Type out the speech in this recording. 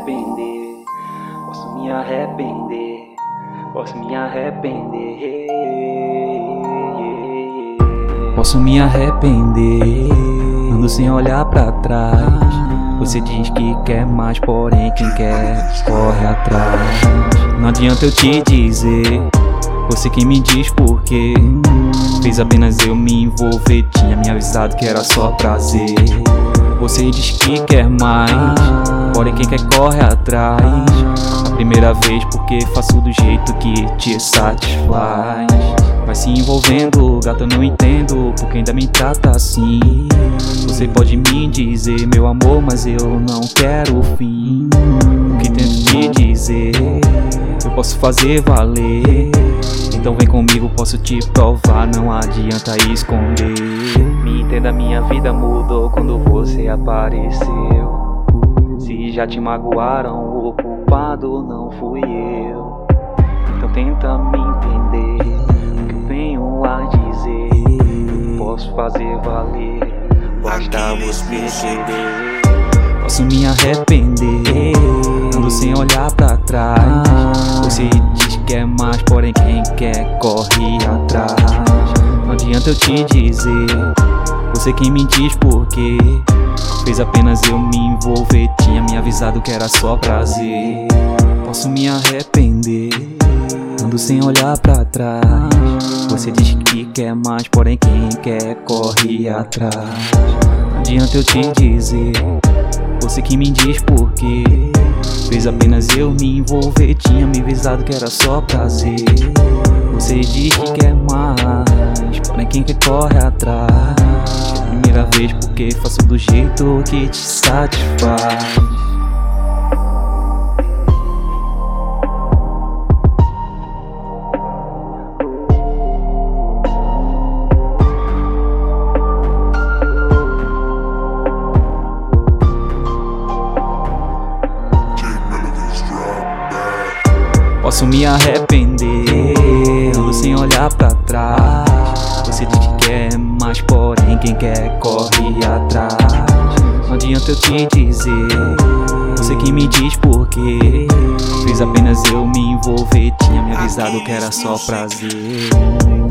arrepender, posso me arrepender, posso me arrepender. Posso me arrepender, ando sem olhar pra trás. Você diz que quer mais, porém quem quer corre atrás. Não adianta eu te dizer, você quem me diz por quê. Fez apenas eu me envolver, tinha me avisado que era só prazer. Você diz que quer mais, porém quem quer corre atrás. A primeira vez porque faço do jeito que te satisfaz. Vai se envolvendo, gata, eu não entendo porque ainda me trata assim. Você pode me dizer, meu amor, mas eu não quero o fim. O que tento te dizer, eu posso fazer valer. Então vem comigo, posso te provar, não adianta esconder. Me entenda, minha vida mudou quando você apareceu. Se já te magoaram, o culpado não fui eu. Então tenta me entender, o que eu venho a dizer. Posso fazer valer, basta você querer. Posso me arrepender, ando sem olhar pra trás. Você diz que é mais, porém quem quer corre atrás. Não adianta eu te dizer, você quem me diz por quê. Fez apenas eu me envolver, tinha me avisado que era só prazer. Posso me arrepender, ando sem olhar pra trás. Você diz que quer mais, porém quem quer corre atrás. Não adianta eu te dizer, você que me diz por quê. Fez apenas eu me envolver, tinha me avisado que era só prazer. Você diz que quer mais, porém quem quer corre atrás. Primeira vez porque faço do jeito que te satisfaz. Posso me arrepender, ando sem olhar pra trás. Você diz que quer mais, porém quem quer corre atrás. Não adianta eu te dizer, você que me diz por quê. Fez apenas eu me envolver, tinha me avisado que era só prazer.